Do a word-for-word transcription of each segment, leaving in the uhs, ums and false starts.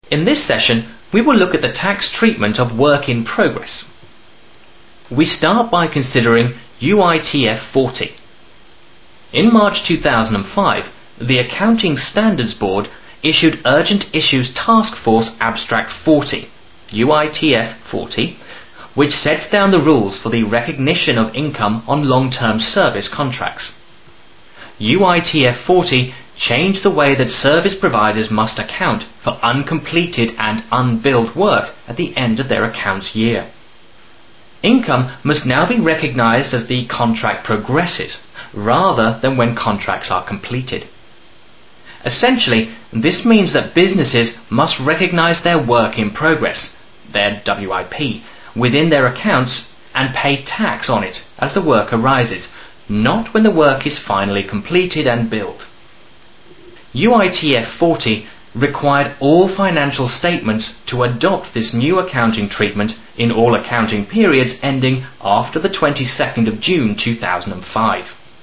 In this session, we will look at the tax treatment of work in progress. We start by considering U I T F forty. In March two thousand five, the Accounting Standards Board issued Urgent Issues Task Force Abstract forty, U I T F forty, which sets down the rules for the recognition of income on long-term service contracts. U I T F forty changed the way that service providers must account for uncompleted and unbilled work at the end of their accounts year. Income must now be recognized as the contract progresses, rather than when contracts are completed. Essentially, this means that businesses must recognize their work in progress, their W I P, within their accounts and pay tax on it as the work arises, not when the work is finally completed and billed. U I T F forty required all financial statements to adopt this new accounting treatment in all accounting periods ending after the twenty-second of June two thousand five.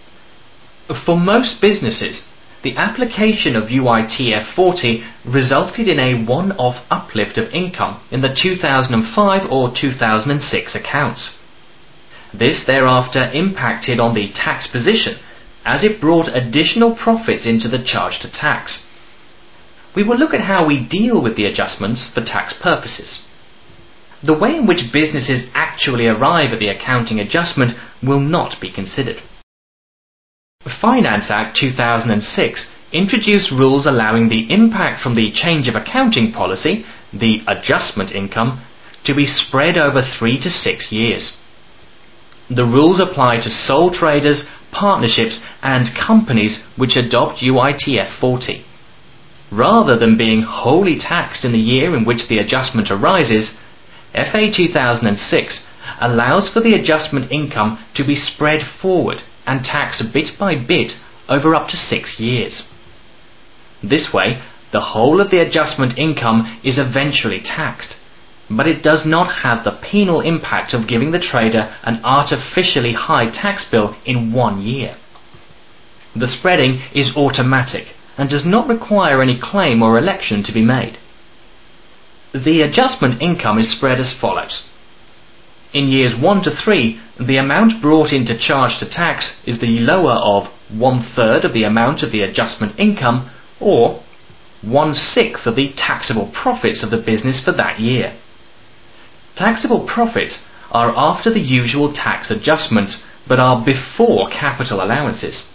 For most businesses, the application of U I T F forty resulted in a one-off uplift of income in the two thousand five or two thousand six accounts. This thereafter impacted on the tax position, as it brought additional profits into the charge to tax. We will look at how we deal with the adjustments for tax purposes. The way in which businesses actually arrive at the accounting adjustment will not be considered. Finance Act two thousand six introduced rules allowing the impact from the change of accounting policy, the adjustment income, to be spread over three to six years. The rules apply to sole traders, partnerships and companies which adopt U I T F forty. Rather than being wholly taxed in the year in which the adjustment arises, F A two thousand six allows for the adjustment income to be spread forward and taxed bit by bit over up to six years. This way, the whole of the adjustment income is eventually taxed, but it does not have the penal impact of giving the trader an artificially high tax bill in one year. The spreading is automatic and does not require any claim or election to be made. The adjustment income is spread as follows. In years one to three, the amount brought into charge to tax is the lower of one-third of the amount of the adjustment income or one-sixth of the taxable profits of the business for that year. Taxable profits are after the usual tax adjustments but are before capital allowances.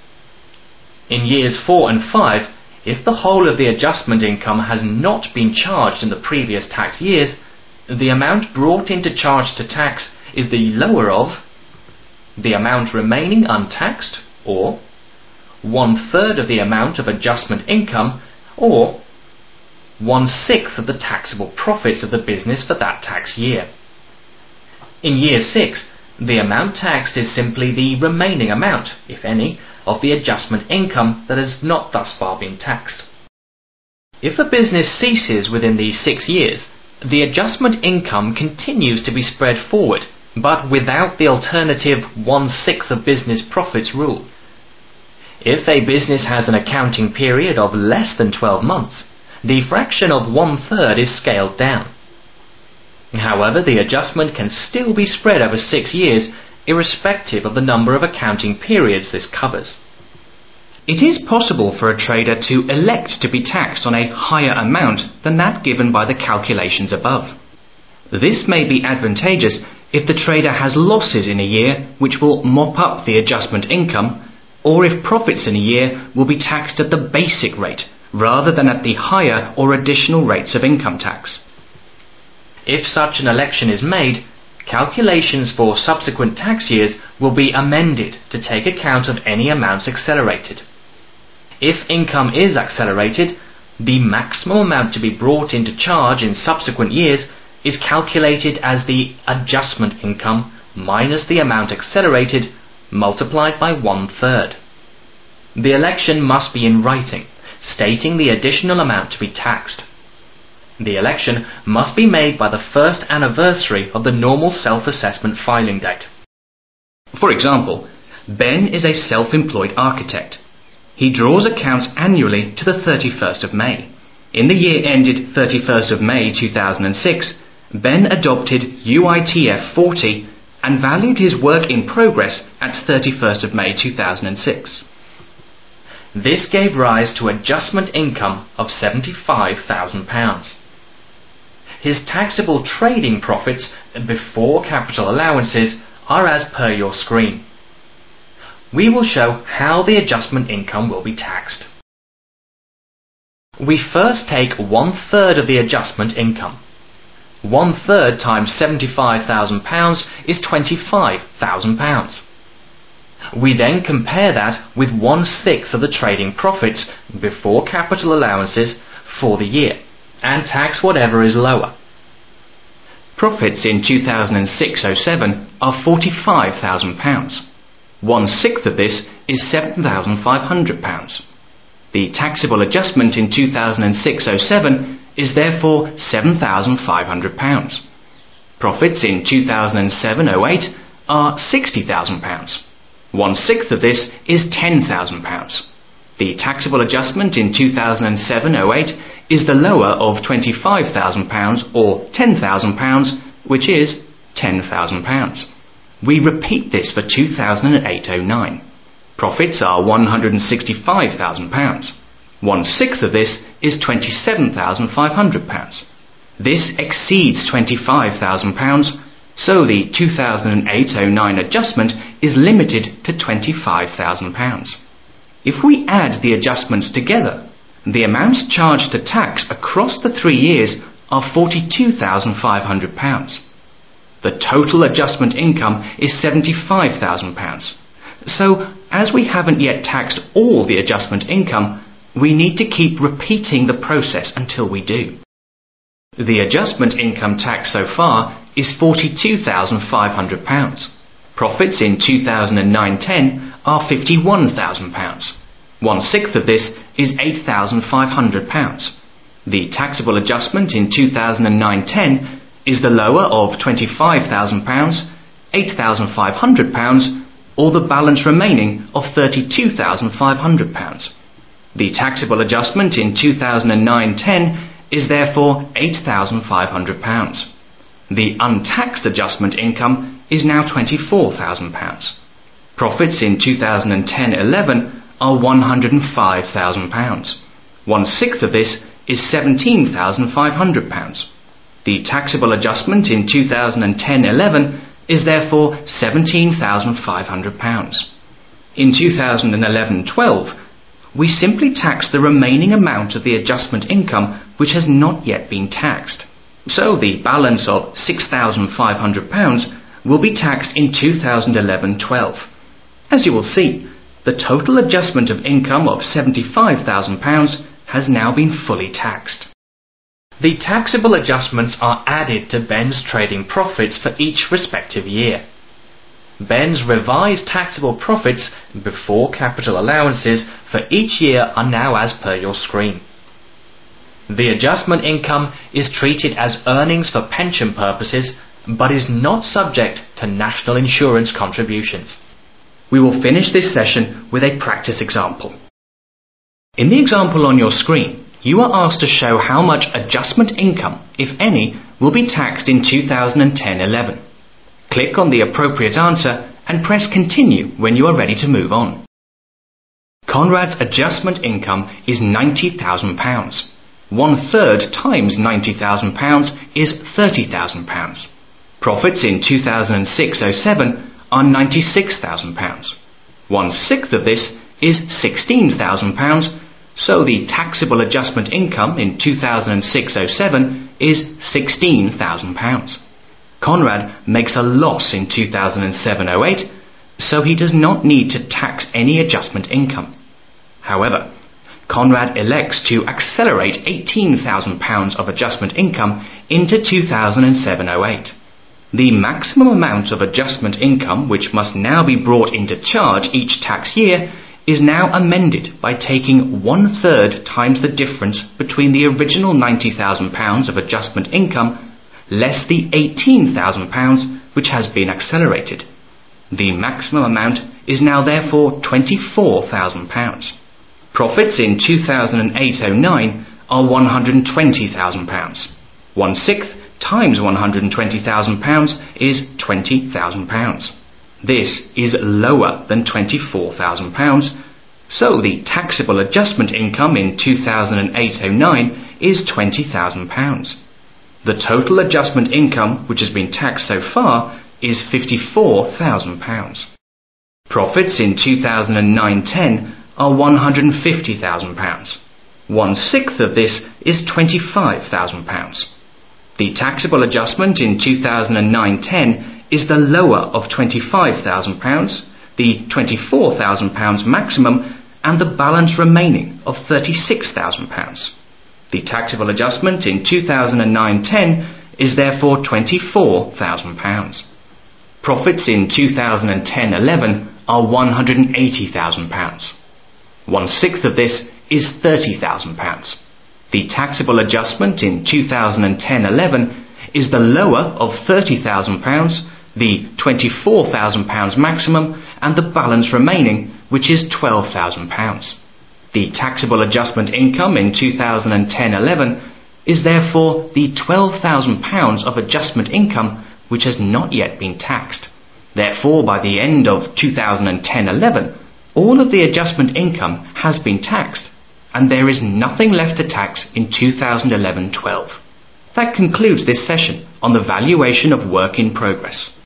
In years four and five, if the whole of the adjustment income has not been charged in the previous tax years, the amount brought into charge to tax is the lower of the amount remaining untaxed, or one-third of the amount of adjustment income, or one-sixth of the taxable profits of the business for that tax year. In year six, the amount taxed is simply the remaining amount, if any, of the adjustment income that has not thus far been taxed. If a business ceases within these six years, the adjustment income continues to be spread forward, but without the alternative one-sixth of business profits rule. If a business has an accounting period of less than twelve months, the fraction of one-third is scaled down. However, the adjustment can still be spread over six years, irrespective of the number of accounting periods this covers. It is possible for a trader to elect to be taxed on a higher amount than that given by the calculations above. This may be advantageous if the trader has losses in a year which will mop up the adjustment income, or if profits in a year will be taxed at the basic rate rather than at the higher or additional rates of income tax. If such an election is made, calculations for subsequent tax years will be amended to take account of any amounts accelerated. If income is accelerated, the maximum amount to be brought into charge in subsequent years is calculated as the adjustment income minus the amount accelerated multiplied by one-third. The election must be in writing, stating the additional amount to be taxed. The election must be made by the first anniversary of the normal self-assessment filing date. For example, Ben is a self-employed architect. He draws accounts annually to the thirty-first of May. In the year ended thirty-first of May two thousand six, Ben adopted U I T F forty and valued his work in progress at thirty-first of May two thousand six. This gave rise to adjustment income of seventy-five thousand pounds. His taxable trading profits before capital allowances are as per your screen. We will show how the adjustment income will be taxed. We first take one-third of the adjustment income. One-third times seventy-five thousand pounds is twenty-five thousand pounds. We then compare that with one-sixth of the trading profits before capital allowances for the year, and tax whatever is lower. Profits in two thousand six oh seven are forty-five thousand pounds. One-sixth of this is seven thousand five hundred pounds. The taxable adjustment in two thousand six oh seven is therefore seven thousand five hundred pounds. Profits in two thousand seven oh eight are sixty thousand pounds. One-sixth of this is ten thousand pounds. The taxable adjustment in two thousand seven oh eight is the lower of twenty-five thousand pounds or ten thousand pounds, which is ten thousand pounds. We repeat this for two thousand eight oh nine. Profits are one hundred sixty-five thousand pounds. One-sixth of this is twenty-seven thousand five hundred pounds. This exceeds twenty-five thousand pounds, so the two thousand eight oh nine adjustment is limited to twenty-five thousand pounds. If we add the adjustments together, the amounts charged to tax across the three years are forty-two thousand five hundred pounds. The total adjustment income is seventy-five thousand pounds. So, as we haven't yet taxed all the adjustment income, we need to keep repeating the process until we do. The adjustment income tax so far is forty-two thousand five hundred pounds. Profits in two thousand nine ten are fifty-one thousand pounds. One-sixth of this is eight thousand five hundred pounds. The taxable adjustment in two thousand nine ten is the lower of twenty-five thousand pounds, eight thousand five hundred pounds, or the balance remaining of thirty-two thousand five hundred pounds. The taxable adjustment in two thousand nine ten is therefore eight thousand five hundred pounds. The untaxed adjustment income is now twenty-four thousand pounds. Profits in two thousand ten eleven are one hundred five thousand pounds. One-sixth of this is seventeen thousand five hundred pounds. The taxable adjustment in two thousand ten eleven is therefore seventeen thousand five hundred pounds. In two thousand eleven twelve, we simply tax the remaining amount of the adjustment income which has not yet been taxed. So the balance of six thousand five hundred pounds will be taxed in two thousand eleven twelve. As you will see, the total adjustment of income of seventy-five thousand pounds has now been fully taxed. The taxable adjustments are added to Ben's trading profits for each respective year. Ben's revised taxable profits before capital allowances for each year are now as per your screen. The adjustment income is treated as earnings for pension purposes but is not subject to national insurance contributions. We will finish this session with a practice example. In the example on your screen, you are asked to show how much adjustment income, if any, will be taxed in two thousand ten eleven. Click on the appropriate answer and press Continue when you are ready to move on. Conrad's adjustment income is ninety thousand pounds. One-third times ninety thousand pounds is thirty thousand pounds. Profits in two thousand six oh seven are ninety-six thousand pounds. One-sixth of this is sixteen thousand pounds, so the taxable adjustment income in two thousand six oh seven is sixteen thousand pounds. Conrad makes a loss in two thousand seven oh eight, so he does not need to tax any adjustment income. However, Conrad elects to accelerate eighteen thousand pounds of adjustment income into two thousand seven oh eight. The maximum amount of adjustment income which must now be brought into charge each tax year is now amended by taking one-third times the difference between the original ninety thousand pounds of adjustment income less the eighteen thousand pounds which has been accelerated. The maximum amount is now therefore twenty-four thousand pounds. Profits in two thousand eight oh nine are one hundred twenty thousand pounds. One-sixth times one hundred twenty thousand pounds is twenty thousand pounds. This is lower than twenty-four thousand pounds, so the taxable adjustment income in two thousand eight oh nine is twenty thousand pounds. The total adjustment income which has been taxed so far is fifty-four thousand pounds. Profits in two thousand nine ten are one hundred fifty thousand pounds. One-sixth of this is twenty-five thousand pounds. The taxable adjustment in two thousand nine ten is the lower of twenty-five thousand pounds, the twenty-four thousand pounds maximum, and the balance remaining of thirty-six thousand pounds. The taxable adjustment in two thousand nine ten is therefore twenty-four thousand pounds. Profits in two thousand ten eleven are one hundred eighty thousand pounds. One-sixth of this is thirty thousand pounds. The taxable adjustment in two thousand ten eleven is the lower of thirty thousand pounds, the twenty-four thousand pounds maximum, and the balance remaining, which is twelve thousand pounds. The taxable adjustment income in two thousand ten eleven is therefore the twelve thousand pounds of adjustment income which has not yet been taxed. Therefore, by the end of two thousand ten eleven, all of the adjustment income has been taxed, and there is nothing left to tax in two thousand eleven twelve. That concludes this session on the valuation of work in progress.